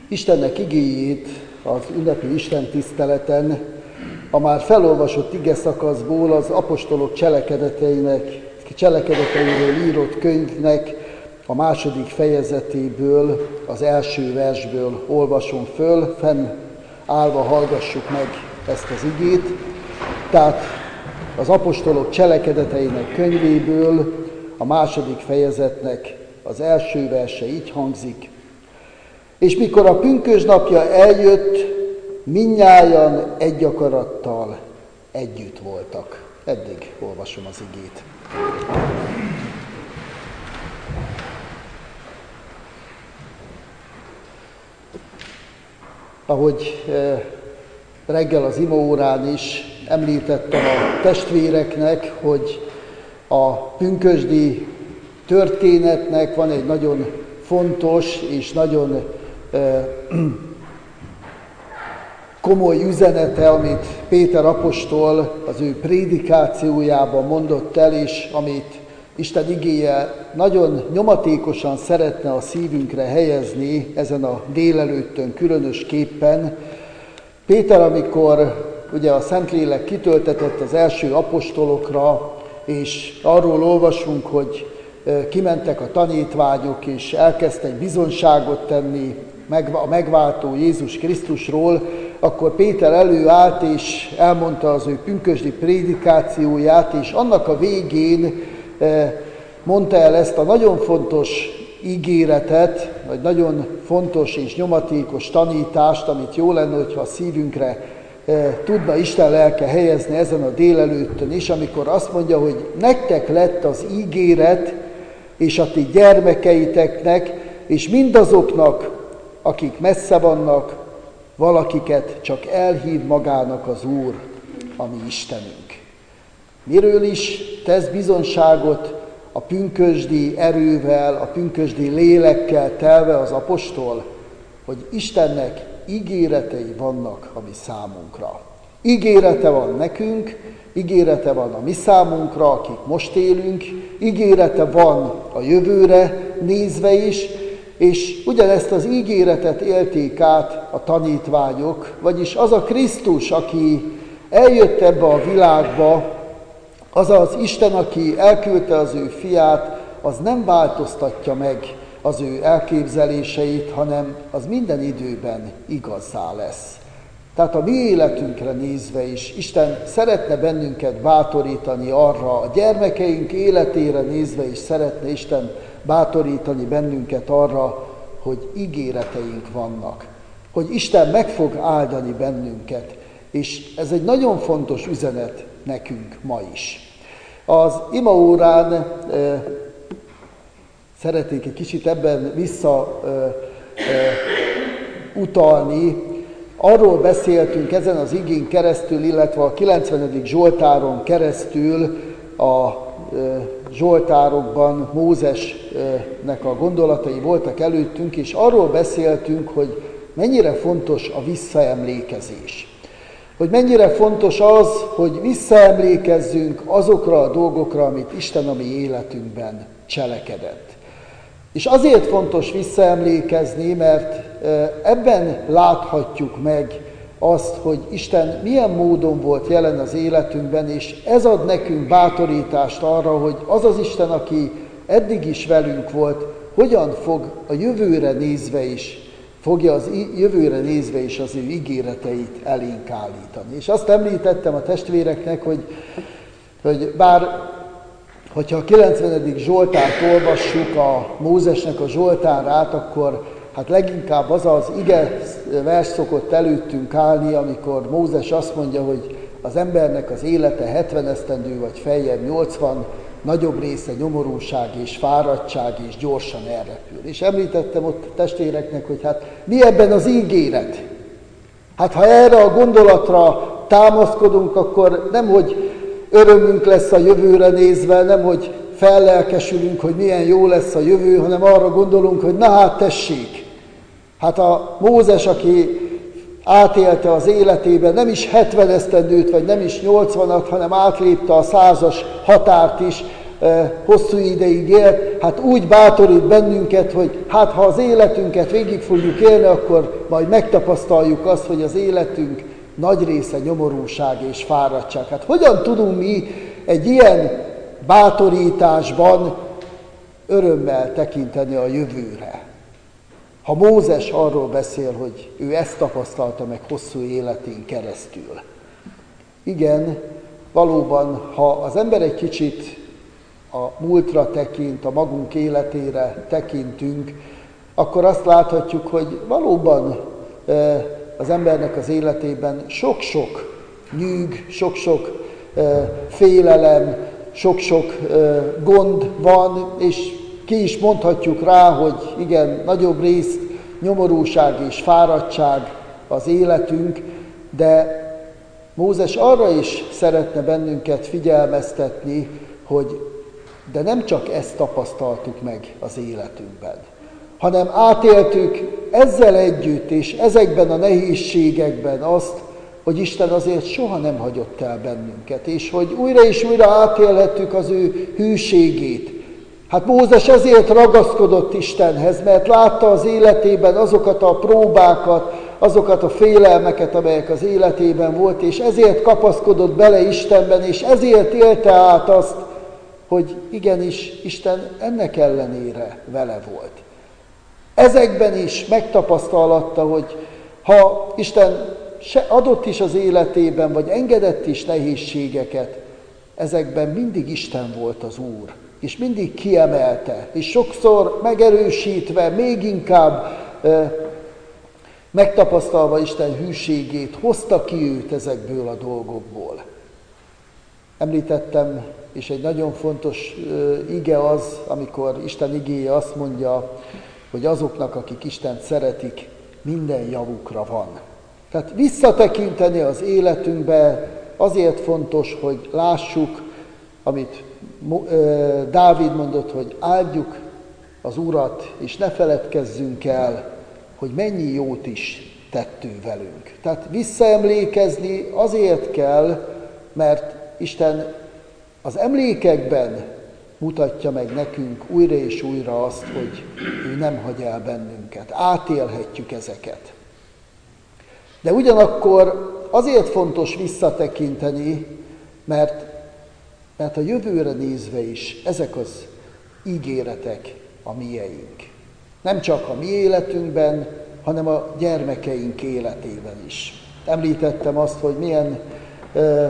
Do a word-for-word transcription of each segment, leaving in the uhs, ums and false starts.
Istennek igéjét az ünnepi istentiszteleten a már felolvasott ige szakaszból az apostolok cselekedeteinek, cselekedeteiről írott könyvnek a második fejezetéből, az első versből olvasom föl, fenn állva hallgassuk meg ezt az igét. Tehát az apostolok cselekedeteinek könyvéből a második fejezetnek az első verse így hangzik. És mikor a pünkösdnapja eljött, mindnyájan egy akarattal együtt voltak. Eddig olvasom az igét. Ahogy reggel az imaórán is említettem a testvéreknek, hogy a pünkösdi történetnek van egy nagyon fontos és nagyon komoly üzenete, amit Péter apostol az ő prédikációjában mondott el, és amit Isten igéje nagyon nyomatékosan szeretne a szívünkre helyezni ezen a délelőttön különösképpen. Péter, amikor ugye a Szentlélek kitöltetett az első apostolokra, és arról olvasunk, hogy kimentek a tanítványok, és elkezdtek bizonyságot tenni a megváltó Jézus Krisztusról, akkor Péter előállt, és elmondta az ő pünkösdi prédikációját, és annak a végén mondta el ezt a nagyon fontos ígéretet, vagy nagyon fontos és nyomatékos tanítást, amit jó lenne, hogyha a szívünkre tudna Isten lelke helyezni ezen a délelőttön is, amikor azt mondja, hogy nektek lett az ígéret, és a ti gyermekeiteknek, és mindazoknak, akik messze vannak, valakiket csak elhív magának az Úr, a mi Istenünk. Miről is tesz bizonyságot a pünkösdi erővel, a pünkösdi lélekkel telve az apostol? Hogy Istennek ígéretei vannak a mi számunkra. Ígérete van nekünk, ígérete van a mi számunkra, akik most élünk, ígérete van a jövőre nézve is, és ugyanezt az ígéretet élték át a tanítványok, vagyis az a Krisztus, aki eljött ebbe a világba, az az Isten, aki elküldte az ő fiát, az nem változtatja meg az ő elképzeléseit, hanem az minden időben igazzá lesz. Tehát a mi életünkre nézve is Isten szeretne bennünket bátorítani arra, a gyermekeink életére nézve is szeretne Isten bátorítani bennünket arra, hogy ígéreteink vannak, hogy Isten meg fog áldani bennünket, és ez egy nagyon fontos üzenet nekünk ma is. Az imaórán e, szeretnék egy kicsit ebben vissza e, e, utalni. Arról beszéltünk ezen az igén keresztül, illetve a kilencvenedik Zsoltáron keresztül a e, Zsoltárokban Mózesnek a gondolatai voltak előttünk, és arról beszéltünk, hogy mennyire fontos a visszaemlékezés. Hogy mennyire fontos az, hogy visszaemlékezzünk azokra a dolgokra, amit Isten a mi életünkben cselekedett. És azért fontos visszaemlékezni, mert ebben láthatjuk meg azt, hogy Isten milyen módon volt jelen az életünkben, és ez ad nekünk bátorítást arra, hogy az az Isten, aki eddig is velünk volt, hogyan fog a jövőre nézve is, fogja az jövőre nézve is az ő ígéreteit elénk állítani. És azt említettem a testvéreknek, hogy, hogy bár, hogyha a kilencvenedik Zsoltárt olvassuk, a Mózesnek a Zsoltárát, akkor hát leginkább az az ige vers szokott előttünk állni, amikor Mózes azt mondja, hogy az embernek az élete hetven esztendő vagy feljebb nyolcvan, nagyobb része nyomorúság és fáradtság és gyorsan elrepül. És említettem ott testvéreknek, hogy hát mi ebben az ígéret? Hát ha erre a gondolatra támaszkodunk, akkor nemhogy örömünk lesz a jövőre nézve, nemhogy fellelkesülünk, hogy milyen jó lesz a jövő, hanem arra gondolunk, hogy na hát tessék, hát a Mózes, aki átélte az életében nem is hetven esztendőt, vagy nem is nyolcvanat, hanem átlépte a százas határt is, hosszú ideig élt, hát úgy bátorít bennünket, hogy hát ha az életünket végig fogjuk élni, akkor majd megtapasztaljuk azt, hogy az életünk nagy része nyomorúság és fáradtság. Hát hogyan tudunk mi egy ilyen bátorításban örömmel tekinteni a jövőre? Ha Mózes arról beszél, hogy ő ezt tapasztalta meg hosszú életén keresztül. Igen, valóban, ha az ember egy kicsit a múltra tekint, a magunk életére tekintünk, akkor azt láthatjuk, hogy valóban az embernek az életében sok-sok nyűg, sok-sok félelem, sok-sok gond van, és ki is mondhatjuk rá, hogy igen, nagyobb részt nyomorúság és fáradtság az életünk, de Mózes arra is szeretne bennünket figyelmeztetni, hogy de nem csak ezt tapasztaltuk meg az életünkben, hanem átéltük ezzel együtt és ezekben a nehézségekben azt, hogy Isten azért soha nem hagyott el bennünket, és hogy újra és újra átélhettük az ő hűségét. Hát Mózes ezért ragaszkodott Istenhez, mert látta az életében azokat a próbákat, azokat a félelmeket, amelyek az életében volt, és ezért kapaszkodott bele Istenben, és ezért élte át azt, hogy igenis Isten ennek ellenére vele volt. Ezekben is megtapasztalatta, hogy ha Isten adott is az életében, vagy engedett is nehézségeket, ezekben mindig Isten volt az Úr, és mindig kiemelte, és sokszor megerősítve, még inkább e, megtapasztalva Isten hűségét, hozta ki őt ezekből a dolgokból. Említettem, és egy nagyon fontos e, ige az, amikor Isten igéje azt mondja, hogy azoknak, akik Istent szeretik, minden javukra van. Tehát visszatekinteni az életünkbe azért fontos, hogy lássuk, amit Dávid mondott, hogy áldjuk az Urat, és ne feledkezzünk el, hogy mennyi jót is tett ő velünk. Tehát visszaemlékezni azért kell, mert Isten az emlékekben mutatja meg nekünk újra és újra azt, hogy ő nem hagy el bennünket. Átélhetjük ezeket. De ugyanakkor azért fontos visszatekinteni, mert, mert a jövőre nézve is ezek az ígéretek a mieink. Nem csak a mi életünkben, hanem a gyermekeink életében is. Említettem azt, hogy milyen ö,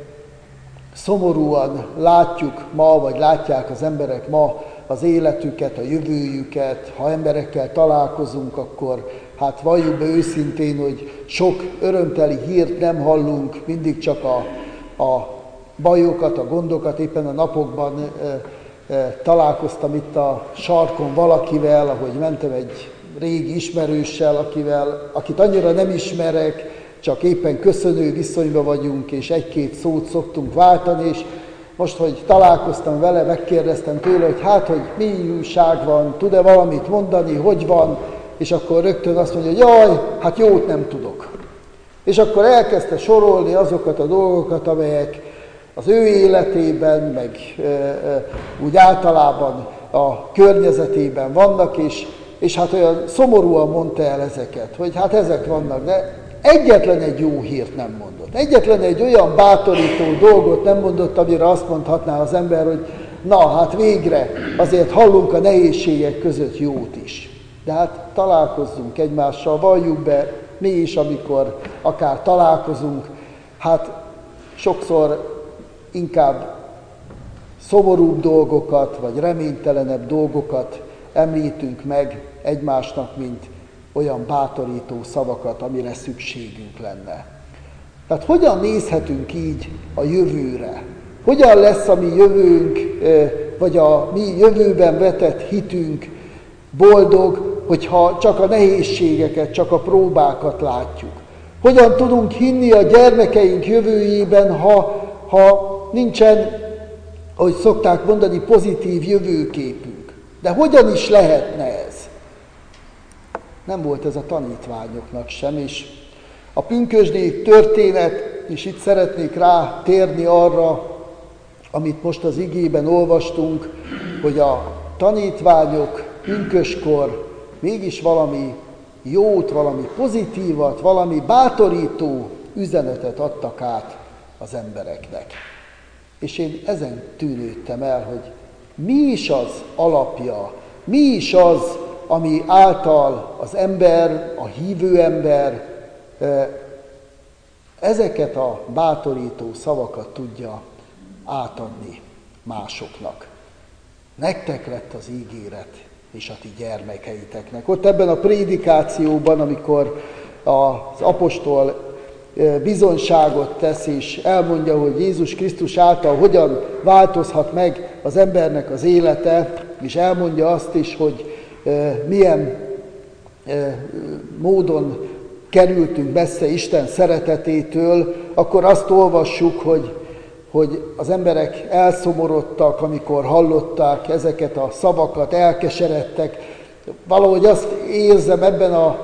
szomorúan látjuk ma, vagy látják az emberek ma az életüket, a jövőjüket. Ha emberekkel találkozunk, akkor hát valljuk be őszintén, hogy sok örömteli hírt nem hallunk, mindig csak a, a bajokat, a gondokat. Éppen a napokban e, e, találkoztam itt a sarkon valakivel, ahogy mentem egy régi ismerőssel, akivel, akit annyira nem ismerek, csak éppen köszönő viszonyban vagyunk, és egy-két szót szoktunk váltani, és most, hogy találkoztam vele, megkérdeztem tőle, hogy hát, hogy mi újság van, tud-e valamit mondani, hogy van, és akkor rögtön azt mondja, hogy jaj, hát jót nem tudok. És akkor elkezdte sorolni azokat a dolgokat, amelyek az ő életében, meg e, e, úgy általában a környezetében vannak, és, és hát olyan szomorúan mondta el ezeket, hogy hát ezek vannak, de egyetlen egy jó hírt nem mondott. Egyetlen egy olyan bátorító dolgot nem mondott, amire azt mondhatná az ember, hogy na, hát végre azért hallunk a nehézségek között jót is. De hát találkozzunk egymással, valljuk be, mi is, amikor akár találkozunk, hát sokszor inkább szomorúbb dolgokat, vagy reménytelenebb dolgokat említünk meg egymásnak, mint olyan bátorító szavakat, amire szükségünk lenne. Tehát hogyan nézhetünk így a jövőre? Hogyan lesz a mi jövőnk, vagy a mi jövőben vetett hitünk boldog, hogyha csak a nehézségeket, csak a próbákat látjuk? Hogyan tudunk hinni a gyermekeink jövőjében, ha, ha nincsen, ahogy szokták mondani, pozitív jövőképünk? De hogyan is lehetne ez? Nem volt ez a tanítványoknak sem, és a pünkösdi történet, és itt szeretnék rá térni arra, amit most az igében olvastunk, hogy a tanítványok pünköskor mégis valami jót, valami pozitívat, valami bátorító üzenetet adtak át az embereknek. És én ezen tűnődtem el, hogy mi is az alapja, mi is az, ami által az ember, a hívő ember ezeket a bátorító szavakat tudja átadni másoknak. Nektek lett az ígéret, és a ti gyermekeiteknek. Ott ebben a prédikációban, amikor az apostol bizonyságot tesz, és elmondja, hogy Jézus Krisztus által hogyan változhat meg az embernek az élete, és elmondja azt is, hogy milyen módon kerültünk messze Isten szeretetétől, akkor azt olvassuk, hogy, hogy az emberek elszomorodtak, amikor hallották ezeket a szavakat, elkeseredtek. Valahogy azt érzem ebben a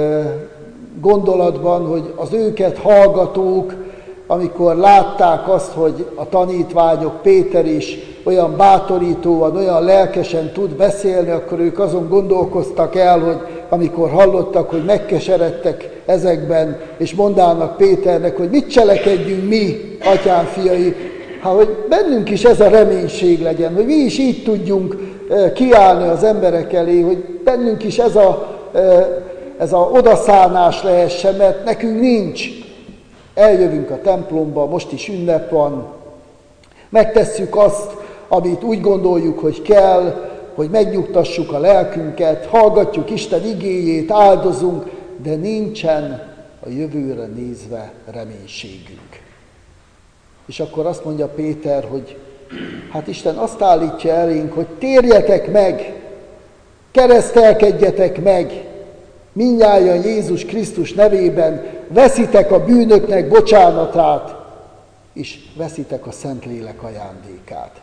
gondolatban, hogy az őket hallgatók, amikor látták azt, hogy a tanítványok, Péter is olyan bátorítóan, olyan lelkesen tud beszélni, akkor ők azon gondolkoztak el, hogy amikor hallottak, hogy megkeseredtek ezekben, és mondának Péternek, hogy mit cselekedjünk mi, atyám fiai, hát hogy bennünk is ez a reménység legyen, hogy mi is így tudjunk kiállni az emberek elé, hogy bennünk is ez a, ez a odaszánás lehessen, mert nekünk nincs. Eljövünk a templomba, most is ünnep van, megtesszük azt, amit úgy gondoljuk, hogy kell, hogy megnyugtassuk a lelkünket, hallgatjuk Isten igéjét, áldozunk, de nincsen a jövőre nézve reménységünk. És akkor azt mondja Péter, hogy hát Isten azt állítja elénk, hogy térjetek meg, keresztelkedjetek meg, mindnyájan Jézus Krisztus nevében, veszitek a bűnöknek bocsánatát, és veszitek a Szentlélek ajándékát.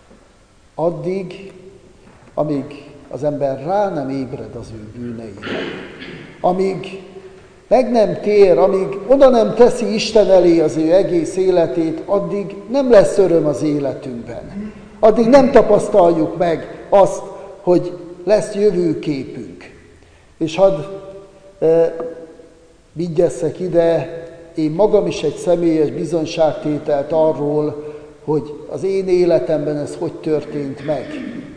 Addig, amíg az ember rá nem ébred az ő bűneire, amíg meg nem tér, amíg oda nem teszi Isten elé az ő egész életét, addig nem lesz öröm az életünkben. Addig nem tapasztaljuk meg azt, hogy lesz jövőképünk. És hadd e, vigyesszek ide én magam is egy személyes bizonyságtételt arról, hogy az én életemben ez hogy történt meg.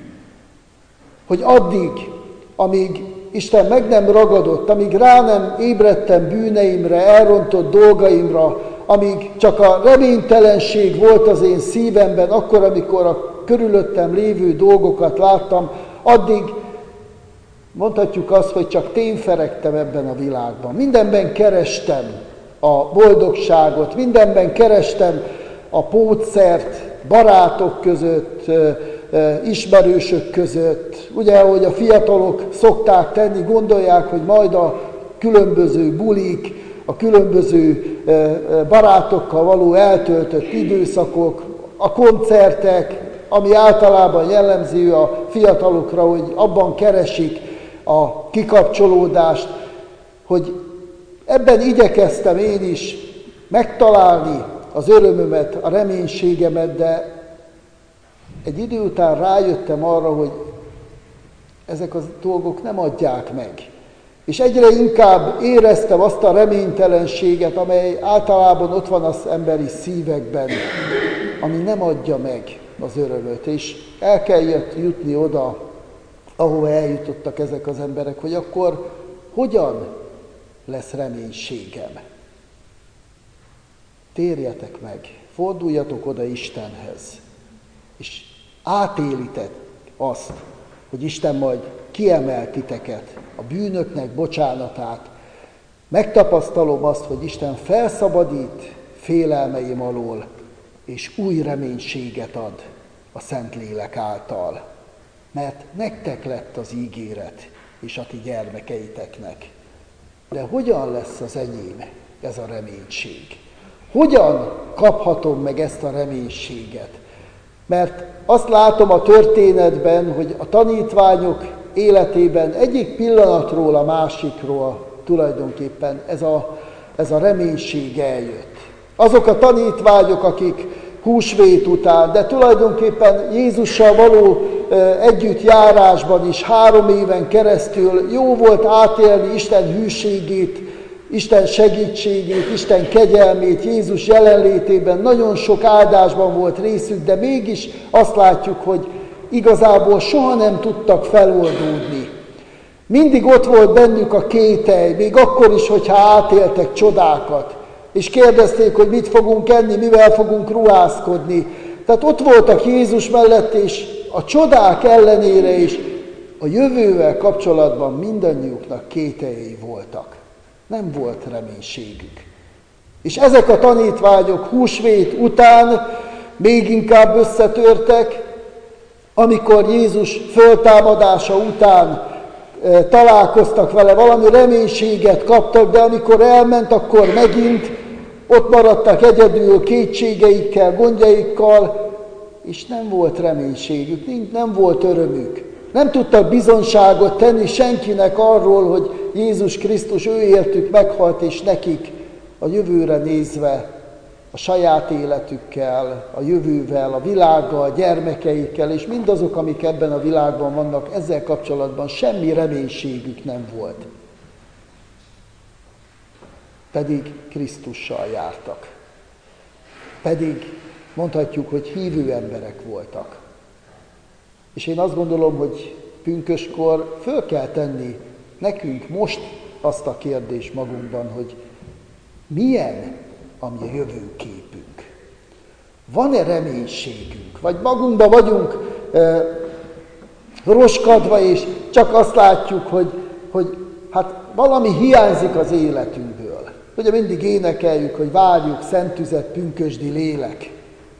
Hogy addig, amíg Isten meg nem ragadott, amíg rá nem ébredtem bűneimre, elrontott dolgaimra, amíg csak a reménytelenség volt az én szívemben, akkor, amikor a körülöttem lévő dolgokat láttam, addig mondhatjuk azt, hogy csak tényferegtem ebben a világban. Mindenben kerestem a boldogságot, mindenben kerestem a pótszert, barátok között, ismerősök között. Ugye, ahogy a fiatalok szokták tenni, gondolják, hogy majd a különböző bulik, a különböző barátokkal való eltöltött időszakok, a koncertek, ami általában jellemző a fiatalokra, hogy abban keresik a kikapcsolódást, hogy ebben igyekeztem én is megtalálni az örömömet, a reménységemet, de egy idő után rájöttem arra, hogy ezek a dolgok nem adják meg. És egyre inkább éreztem azt a reménytelenséget, amely általában ott van az emberi szívekben, ami nem adja meg az örömöt. És el kell jutni oda, ahova eljutottak ezek az emberek, hogy akkor hogyan lesz reménységem. Térjetek meg, forduljatok oda Istenhez, és átélitek azt, hogy Isten majd kiemel titeket, a bűnöknek bocsánatát. Megtapasztalom azt, hogy Isten felszabadít félelmeim alól, és új reménységet ad a Szentlélek által. Mert nektek lett az ígéret, és a ti gyermekeiteknek. De hogyan lesz az enyém ez a reménység? Hogyan kaphatom meg ezt a reménységet? Mert azt látom a történetben, hogy a tanítványok életében egyik pillanatról a másikról tulajdonképpen ez a, ez a reménység eljött. Azok a tanítványok, akik húsvét után, de tulajdonképpen Jézussal való együttjárásban is három éven keresztül jó volt átélni Isten hűségét, Isten segítségét, Isten kegyelmét, Jézus jelenlétében. Nagyon sok áldásban volt részük, de mégis azt látjuk, hogy igazából soha nem tudtak feloldódni. Mindig ott volt bennük a kételj, még akkor is, hogyha átéltek csodákat, és kérdezték, hogy mit fogunk enni, mivel fogunk ruházkodni. Tehát ott voltak Jézus mellett, és a csodák ellenére is a jövővel kapcsolatban mindannyiuknak kételjei voltak. Nem volt reménységük. És ezek a tanítványok húsvét után még inkább összetörtek, amikor Jézus föltámadása után e, találkoztak vele, valami reménységet kaptak, de amikor elment, akkor megint ott maradtak egyedül kétségeikkel, gondjaikkal, és nem volt reménységük, nem volt örömük. Nem tudtak bizonságot tenni senkinek arról, hogy Jézus Krisztus ő értük meghalt, és nekik a jövőre nézve, a saját életükkel, a jövővel, a világgal, a gyermekeikkel, és mindazok, amik ebben a világban vannak, ezzel kapcsolatban semmi reménységük nem volt. Pedig Krisztussal jártak. Pedig mondhatjuk, hogy hívő emberek voltak. És én azt gondolom, hogy pünköskor föl kell tenni nekünk most azt a kérdést magunkban, hogy milyen a mi jövőképünk. Van-e reménységünk? Vagy magunkban vagyunk e, roskadva, és csak azt látjuk, hogy, hogy hát valami hiányzik az életünkből. Ugye mindig énekeljük, hogy várjuk szentüzet pünkösdi lélek.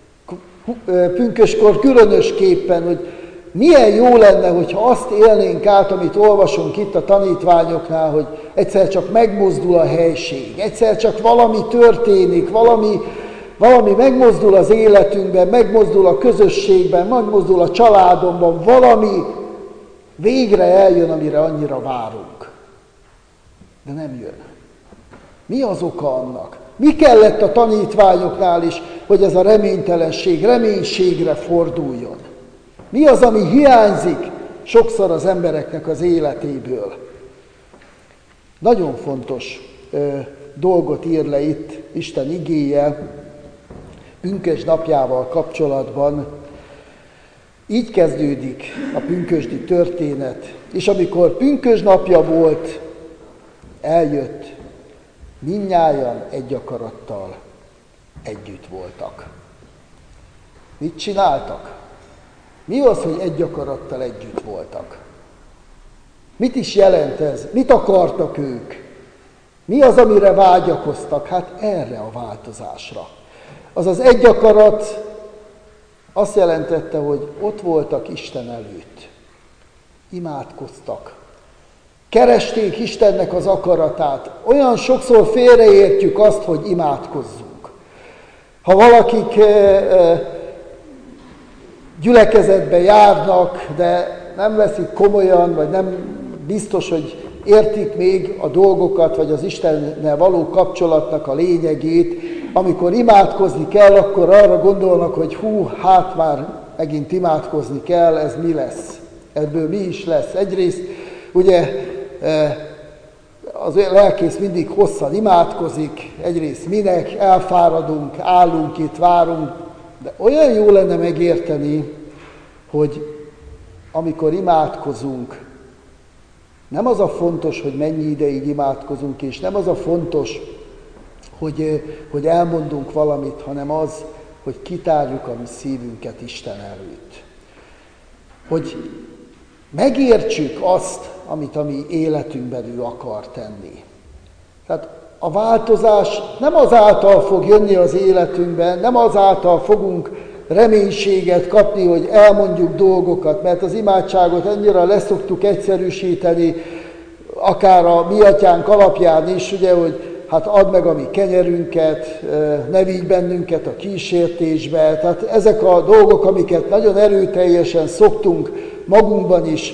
Pünköskor különösképpen, hogy milyen jó lenne, hogyha azt élnénk át, amit olvasunk itt a tanítványoknál, hogy egyszer csak megmozdul a helység, egyszer csak valami történik, valami, valami megmozdul az életünkben, megmozdul a közösségben, megmozdul a családomban, valami végre eljön, amire annyira várunk. De nem jön. Mi az oka annak? Mi kellett a tanítványoknál is, hogy ez a reménytelenség reménységre forduljon? Mi az, ami hiányzik sokszor az embereknek az életéből? Nagyon fontos ö, dolgot ír le itt Isten igéje pünkösd napjával kapcsolatban. Így kezdődik a pünkösdi történet. És amikor pünkösd napja volt, eljött, mindnyájan egy akarattal együtt voltak. Mit csináltak? Mi az, hogy egy akarattal együtt voltak? Mit is jelent ez? Mit akartak ők? Mi az, amire vágyakoztak? Hát erre a változásra. Az az egy akarat azt jelentette, hogy ott voltak Isten előtt. Imádkoztak. Keresték Istennek az akaratát. Olyan sokszor félreértjük azt, hogy imádkozzunk. Ha valakik gyülekezetbe járnak, de nem veszik komolyan, vagy nem biztos, hogy értik még a dolgokat, vagy az Istennel való kapcsolatnak a lényegét, amikor imádkozni kell, akkor arra gondolnak, hogy hú, hát már megint imádkozni kell, ez mi lesz? Ebből mi is lesz? Egyrészt ugye az lelkész mindig hosszan imádkozik, egyrészt minek, elfáradunk, állunk itt, várunk, de olyan jó lenne megérteni, hogy amikor imádkozunk, nem az a fontos, hogy mennyi ideig imádkozunk, és nem az a fontos, hogy, hogy elmondunk valamit, hanem az, hogy kitárjuk a mi szívünket Isten előtt. Hogy megértsük azt, amit a mi életünkben ő akar tenni. Tehát a változás nem azáltal fog jönni az életünkben, nem azáltal fogunk reménységet kapni, hogy elmondjuk dolgokat, mert az imádságot annyira leszoktuk egyszerűsíteni, akár a mi atyánk alapján is, ugye, hogy hát add meg a mi kenyerünket, ne vigy bennünket a kísértésbe. Tehát ezek a dolgok, amiket nagyon erőteljesen szoktunk magunkban is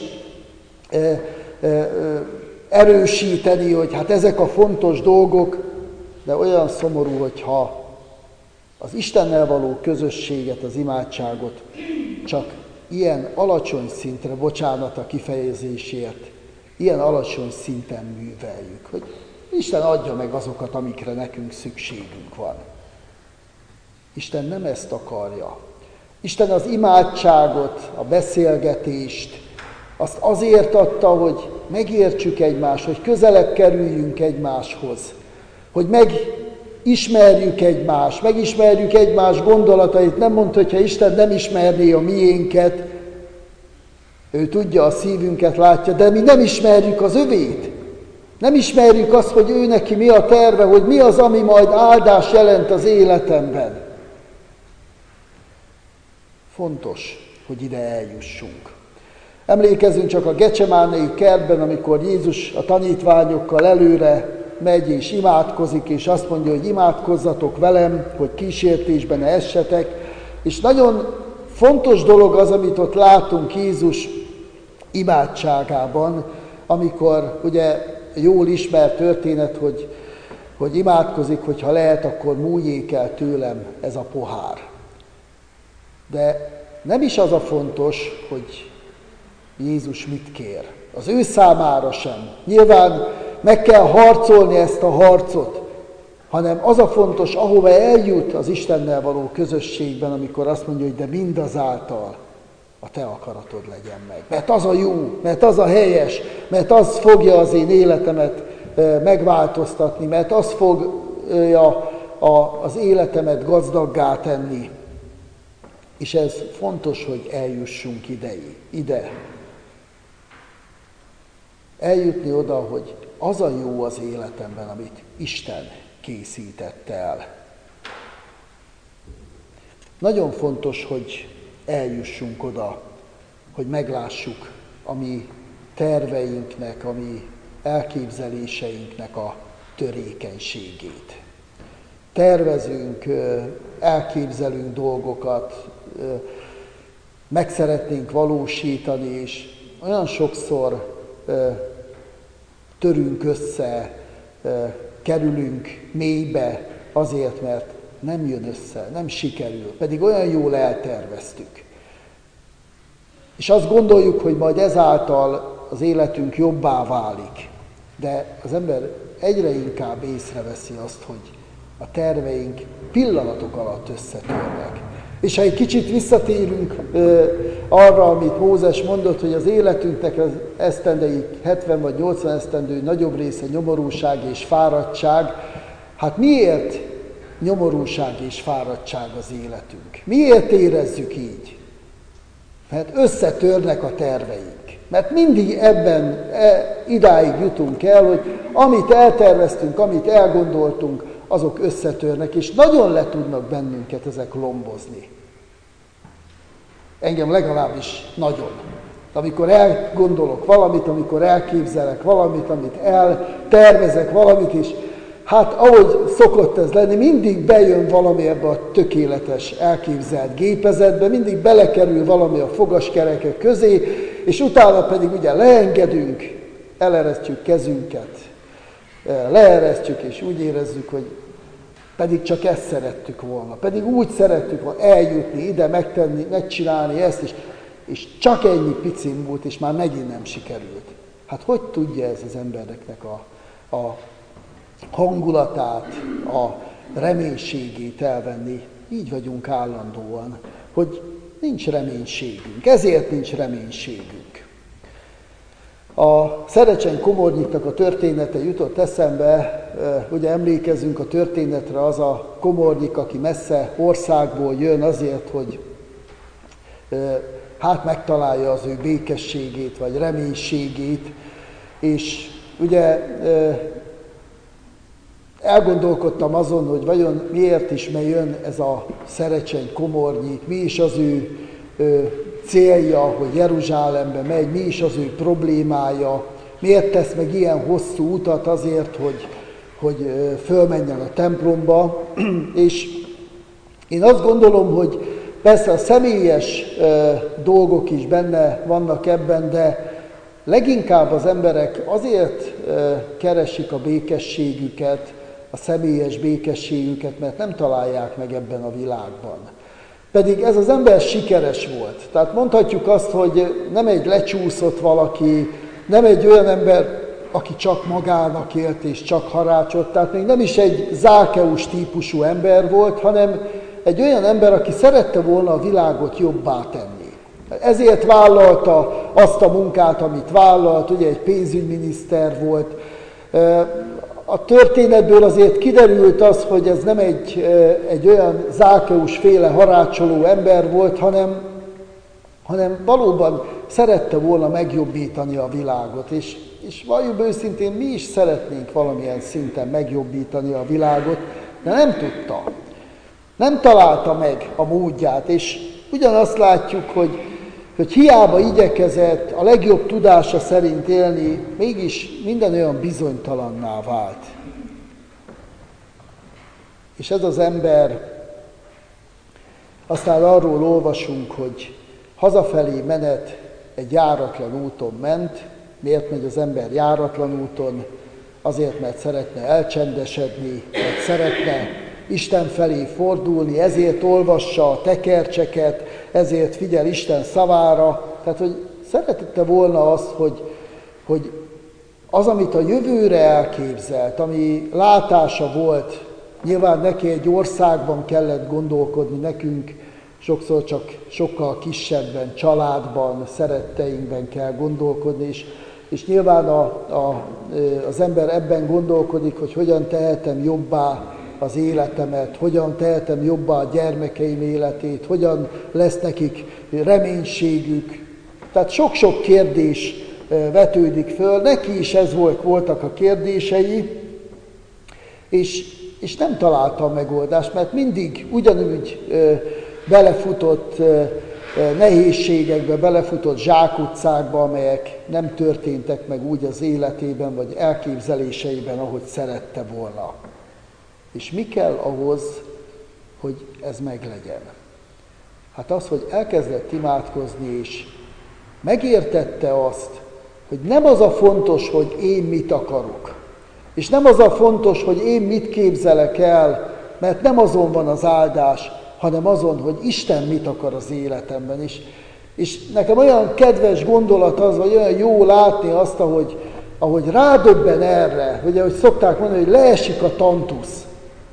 erősíteni, hogy hát ezek a fontos dolgok, de olyan szomorú, hogyha az Istennel való közösséget, az imádságot csak ilyen alacsony szintre, bocsánat a kifejezésért, ilyen alacsony szinten műveljük, hogy Isten adja meg azokat, amikre nekünk szükségünk van. Isten nem ezt akarja. Isten az imádságot, a beszélgetést, azt azért adta, hogy megértsük egymást, hogy közelebb kerüljünk egymáshoz, hogy megismerjük egymást, megismerjük egymás gondolatait. Nem mondta, hogyha Isten nem ismerné a miénket, ő tudja a szívünket, látja, de mi nem ismerjük az övét. Nem ismerjük azt, hogy ő neki mi a terve, hogy mi az, ami majd áldás jelent az életemben. Fontos, hogy ide eljussunk. Emlékezzünk csak a Gecsemánéi kertben, amikor Jézus a tanítványokkal előre megy és imádkozik, és azt mondja, hogy imádkozzatok velem, hogy kísértésben ne essetek. És nagyon fontos dolog az, amit ott látunk Jézus imádságában, amikor ugye jól ismert történet, hogy, hogy imádkozik, hogy ha lehet, akkor múljék el tőlem ez a pohár. De nem is az a fontos, hogy Jézus mit kér. Az ő számára sem. Nyilván meg kell harcolni ezt a harcot, hanem az a fontos, ahova eljut az Istennel való közösségben, amikor azt mondja, hogy de mindazáltal a te akaratod legyen meg. Mert az a jó, mert az a helyes, mert az fogja az én életemet megváltoztatni, mert az fogja az életemet gazdaggá tenni. És ez fontos, hogy eljussunk idei, ide. Eljutni oda, hogy az a jó az életemben, amit Isten készített el. Nagyon fontos, hogy eljussunk oda, hogy meglássuk a mi terveinknek, a mi elképzeléseinknek a törékenységét. Tervezünk, elképzelünk dolgokat, meg szeretnénk valósítani, és olyan sokszor törünk össze, kerülünk mélybe azért, mert nem jön össze, nem sikerül, pedig olyan jól elterveztük. És azt gondoljuk, hogy majd ezáltal az életünk jobbá válik, de az ember egyre inkább észreveszi azt, hogy a terveink pillanatok alatt összetörnek. És ha egy kicsit visszatérünk ö, arra, amit Mózes mondott, hogy az életünknek az esztendei hetven vagy nyolcvan esztendő nagyobb része nyomorúság és fáradtság, hát miért nyomorúság és fáradtság az életünk? Miért érezzük így? Mert összetörnek a terveink. Mert mindig ebben e, idáig jutunk el, hogy amit elterveztünk, amit elgondoltunk, azok összetörnek, és nagyon le tudnak bennünket ezek lombozni. Engem legalábbis nagyon. Amikor elgondolok valamit, amikor elképzelek valamit, amit eltervezek valamit, és hát ahogy szokott ez lenni, mindig bejön valami ebbe a tökéletes elképzelt gépezetbe, mindig belekerül valami a fogaskerekek közé, és utána pedig ugye leengedünk, eleresztjük kezünket, leeresztjük, és úgy érezzük, hogy pedig csak ezt szerettük volna, pedig úgy szerettük volna eljutni, ide megtenni, megcsinálni ezt is, és csak ennyi pici múlt, és már megint nem sikerült. Hát hogy tudja ez az embereknek a, a hangulatát, a reménységét elvenni? Így vagyunk állandóan, hogy nincs reménységünk, ezért nincs reménységünk. A Szerecseny-Komornyiknak a története jutott eszembe, ugye emlékezünk a történetre, az a komornyik, aki messze országból jön azért, hogy hát megtalálja az ő békességét, vagy reménységét, és ugye elgondolkodtam azon, hogy vajon miért is jön ez a Szerecseny-Komornyik, mi is az ő célja, hogy Jeruzsálembe megy, mi is az ő problémája, miért tesz meg ilyen hosszú utat azért, hogy, hogy fölmenjen a templomba, és én azt gondolom, hogy persze a személyes dolgok is benne vannak ebben, de leginkább az emberek azért keresik a békességüket, a személyes békességüket, mert nem találják meg ebben a világban. Pedig ez az ember sikeres volt. Tehát mondhatjuk azt, hogy nem egy lecsúszott valaki, nem egy olyan ember, aki csak magának élt és csak harácsolt, tehát még nem is egy Zákeus típusú ember volt, hanem egy olyan ember, aki szerette volna a világot jobbá tenni. Ezért vállalta azt a munkát, amit vállalt, ugye egy pénzügyminiszter volt. A történetből azért kiderült az, hogy ez nem egy, egy olyan Zákeus féle harácsoló ember volt, hanem, hanem valóban szerette volna megjobbítani a világot. És, és valljuk őszintén, mi is szeretnénk valamilyen szinten megjobbítani a világot, de nem tudta. Nem találta meg a módját, és ugyanazt látjuk, hogy, hogy hiába igyekezett a legjobb tudása szerint élni, mégis minden olyan bizonytalanná vált. És ez az ember, aztán arról olvasunk, hogy hazafelé menet egy járatlan úton ment. Miért megy az ember járatlan úton? Azért, mert szeretne elcsendesedni, mert szeretne Isten felé fordulni, ezért olvassa a tekercseket, ezért figyel Isten szavára. Tehát, hogy szeretette volna azt, hogy, hogy az, amit a jövőre elképzelt, ami látása volt, nyilván neki egy országban kellett gondolkodni, nekünk sokszor csak sokkal kisebben, családban, szeretteinkben kell gondolkodni, és, és nyilván a, a, az ember ebben gondolkodik, hogy hogyan tehetem jobbá az életemet, hogyan tehetem jobbá a gyermekeim életét, hogyan lesz nekik reménységük. Tehát sok-sok kérdés vetődik föl, neki is ez volt, voltak a kérdései, és, és nem találta a megoldást, mert mindig ugyanúgy belefutott nehézségekbe, belefutott zsákutcákba, amelyek nem történtek meg úgy az életében, vagy elképzeléseiben, ahogy szerette volna. És mi kell ahhoz, hogy ez meglegyen? Hát az, hogy elkezdett imádkozni, és megértette azt, hogy nem az a fontos, hogy én mit akarok, és nem az a fontos, hogy én mit képzelek el, mert nem azon van az áldás, hanem azon, hogy Isten mit akar az életemben is. És nekem olyan kedves gondolat az, vagy olyan jó látni azt, ahogy, ahogy rádöbben erre, ugye, hogy szokták mondani, hogy leesik a tantusz.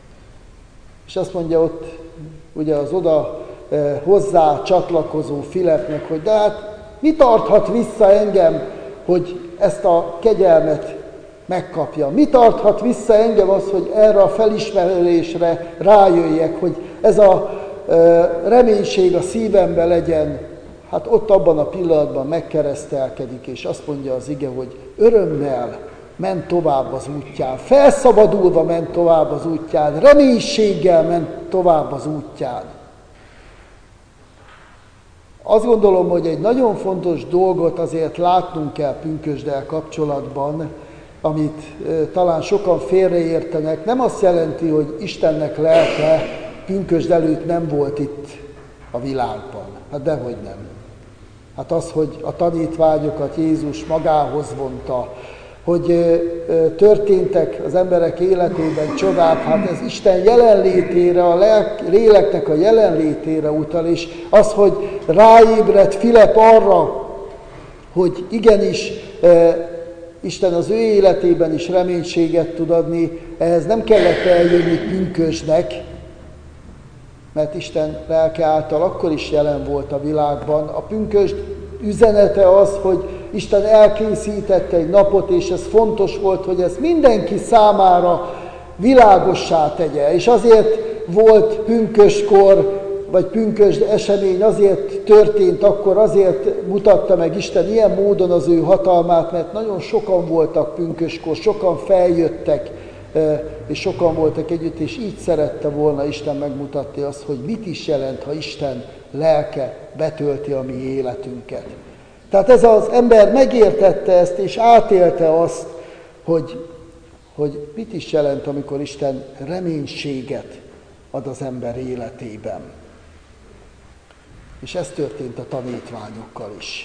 És azt mondja ott ugye az oda eh, hozzá csatlakozó Filepnek, hogy de hát mi tarthat vissza engem, hogy ezt a kegyelmet megkapja? Mi tarthat vissza engem az, hogy erre a felismerésre rájöjjek, hogy ez a eh, reménység a szívemben legyen? Hát ott abban a pillanatban megkeresztelkedik, és azt mondja az ige, hogy örömmel ment tovább az útján, felszabadulva ment tovább az útján, reménységgel ment tovább az útján. Azt gondolom, hogy egy nagyon fontos dolgot azért látnunk kell pünkösddel kapcsolatban, amit e, talán sokan félreértenek. Nem azt jelenti, hogy Istennek lelke pünkösd előtt nem volt itt a világban. Hát dehogy nem. Hát az, hogy a tanítványokat Jézus magához vonta, hogy történtek az emberek életében csodák, hát ez Isten jelenlétére, a léleknek a jelenlétére utal, és az, hogy ráébredt Filep arra, hogy igenis Isten az ő életében is reménységet tud adni, ehhez nem kellett eljönni pünkösdnek, mert Isten lelke által akkor is jelen volt a világban. A pünkösd üzenete az, hogy Isten elkészítette egy napot, és ez fontos volt, hogy ez mindenki számára világossá tegye. És azért volt pünkösdkor, vagy pünkösd esemény, azért történt akkor, azért mutatta meg Isten ilyen módon az ő hatalmát, mert nagyon sokan voltak pünkösdkor, sokan feljöttek, és sokan voltak együtt, és így szerette volna Isten megmutatni azt, hogy mit is jelent, ha Isten lelke betölti a mi életünket. Tehát ez az ember megértette ezt, és átélte azt, hogy, hogy mit is jelent, amikor Isten reménységet ad az ember életében. És ez történt a tanítványokkal is.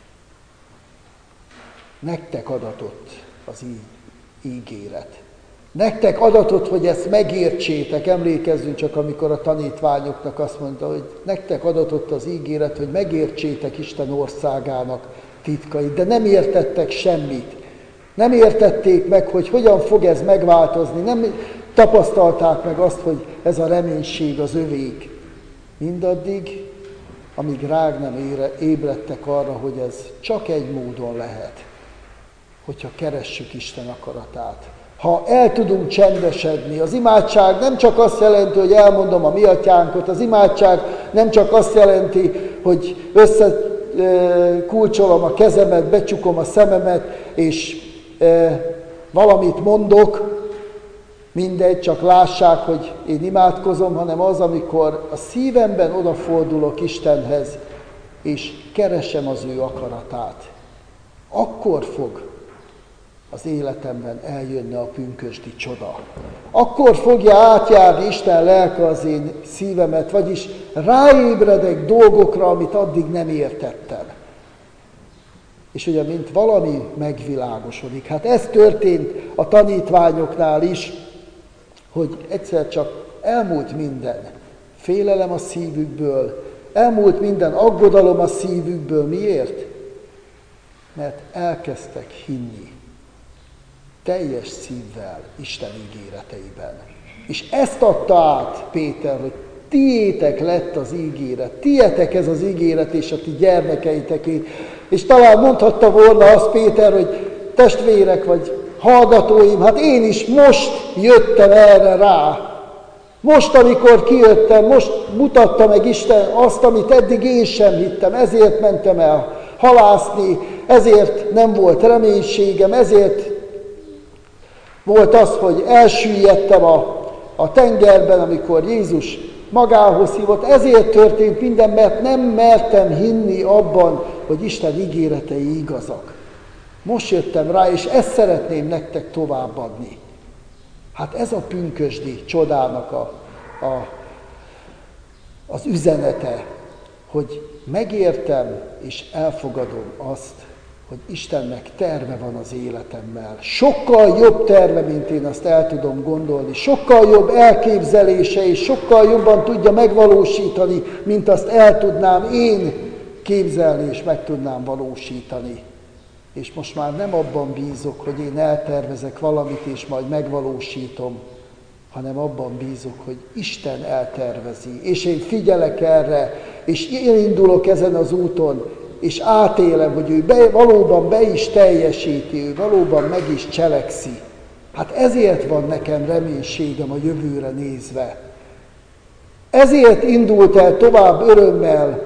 Nektek adatott az í- ígéret. Nektek adatot, hogy ezt megértsétek, emlékezzünk csak, amikor a tanítványoknak azt mondta, hogy nektek adatot az ígéret, hogy megértsétek Isten országának titkait, de nem értettek semmit. Nem értették meg, hogy hogyan fog ez megváltozni, nem tapasztalták meg azt, hogy ez a reménység az övék. Mindaddig, amíg rág nem ébredtek arra, hogy ez csak egy módon lehet, hogyha keressük Isten akaratát. Ha el tudunk csendesedni, az imádság nem csak azt jelenti, hogy elmondom a mi atyánkot, az imádság nem csak azt jelenti, hogy összekulcsolom a kezemet, becsukom a szememet, és e, valamit mondok, mindegy, csak lássák, hogy én imádkozom, hanem az, amikor a szívemben odafordulok Istenhez, és keresem az ő akaratát. Akkor fog az életemben eljönne a pünkösdi csoda. Akkor fogja átjárni Isten lelke az én szívemet, vagyis ráébredek dolgokra, amit addig nem értettem. És ugye, mint valami megvilágosodik. Hát ez történt a tanítványoknál is, hogy egyszer csak elmúlt minden félelem a szívükből, elmúlt minden aggodalom a szívükből. Miért? Mert elkezdtek hinni teljes szívvel Isten ígéreteiben. És ezt adta át Péter, hogy tiétek lett az ígéret, tietek ez az ígéret és a ti gyermekeiteké. És talán mondhatta volna azt Péter, hogy testvérek vagy hallgatóim, hát én is most jöttem erre rá. Most, amikor kijöttem, most mutatta meg Isten azt, amit eddig én sem hittem, ezért mentem el halászni, ezért nem volt reménységem, ezért volt az, hogy elsüllyedtem a, a tengerben, amikor Jézus magához hívott. Ezért történt minden, mert nem mertem hinni abban, hogy Isten ígéretei igazak. Most jöttem rá, és ezt szeretném nektek továbbadni. Hát ez a pünkösdi csodának a, a, az üzenete, hogy megértem és elfogadom azt, hogy Istennek terve van az életemmel. Sokkal jobb terve, mint én azt el tudom gondolni. Sokkal jobb elképzelése, és sokkal jobban tudja megvalósítani, mint azt el tudnám én képzelni, és meg tudnám valósítani. És most már nem abban bízok, hogy én eltervezek valamit, és majd megvalósítom, hanem abban bízok, hogy Isten eltervezi, és én figyelek erre, és én indulok ezen az úton, és átélem, hogy ő be, valóban be is teljesíti, ő valóban meg is cselekszi. Hát ezért van nekem reménységem a jövőre nézve. Ezért indult el tovább örömmel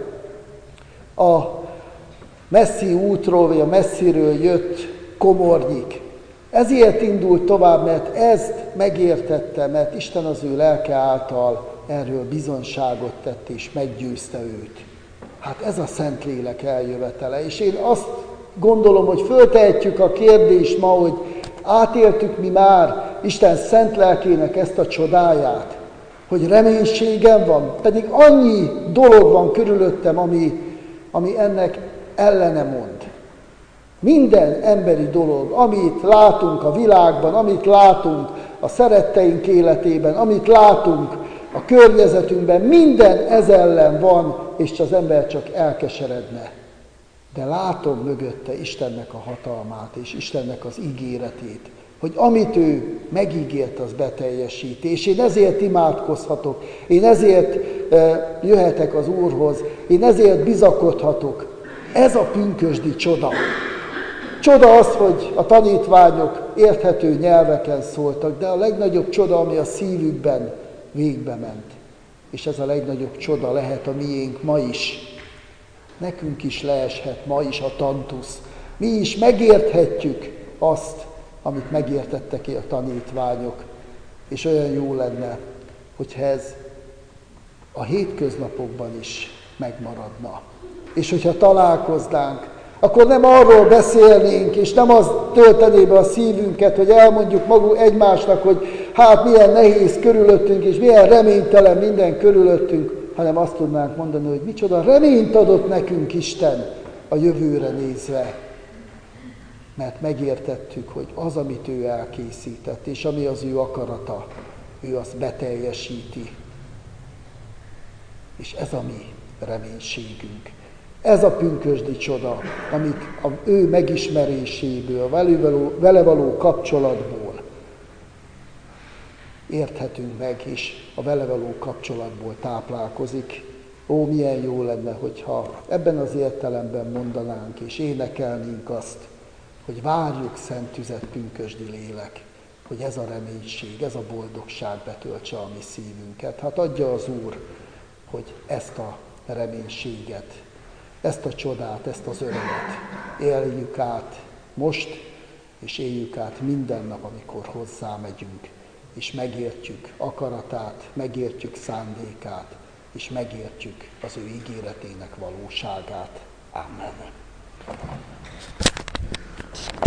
a messzi útról, vagy a messziről jött Komornyik. Ezért indult tovább, mert ezt megértette, mert Isten az ő lelke által erről bizonságot tett, és meggyőzte őt. Hát ez a Szentlélek eljövetele, és én azt gondolom, hogy föltehetjük a kérdést ma, hogy átéltük mi már Isten szent lelkének ezt a csodáját, hogy reménységem van, pedig annyi dolog van körülöttem, ami, ami ennek ellene mond. Minden emberi dolog, amit látunk a világban, amit látunk a szeretteink életében, amit látunk a környezetünkben, minden ez ellen van, és az ember csak elkeseredne. De látom mögötte Istennek a hatalmát, és Istennek az ígéretét, hogy amit ő megígért, az beteljesíti. És én ezért imádkozhatok, én ezért e, jöhetek az Úrhoz, én ezért bizakodhatok. Ez a pünkösdi csoda. Csoda az, hogy a tanítványok érthető nyelveken szóltak, de a legnagyobb csoda, ami a szívükben végbe ment. És ez a legnagyobb csoda lehet a miénk ma is. Nekünk is leeshet ma is a tantusz. Mi is megérthetjük azt, amit megértettek a tanítványok. És olyan jó lenne, hogyha ez a hétköznapokban is megmaradna. És hogyha találkoznánk, akkor nem arról beszélnénk, és nem az töltené be a szívünket, hogy elmondjuk maguk egymásnak, hogy hát milyen nehéz körülöttünk, és milyen reménytelen minden körülöttünk, hanem azt tudnánk mondani, hogy micsoda reményt adott nekünk Isten a jövőre nézve. mert megértettük, hogy az, amit ő elkészített, és ami az ő akarata, ő azt beteljesíti. És ez a mi reménységünk. Ez a pünkösdi csoda, amit az ő megismeréséből, vele való, vele való kapcsolatból érthetünk meg, és a vele való kapcsolatból táplálkozik. Ó, milyen jó lenne, hogyha ebben az értelemben mondanánk és énekelnénk azt, hogy várjuk szent tüzet, pünkösdi lélek, hogy ez a reménység, ez a boldogság betöltse a mi szívünket. Hát adja az Úr, hogy ezt a reménységet, ezt a csodát, ezt az örömet éljük át most, és éljük át minden nap, amikor hozzá megyünk, és megértjük akaratát, megértjük szándékát, és megértjük az ő ígéretének valóságát. Amen.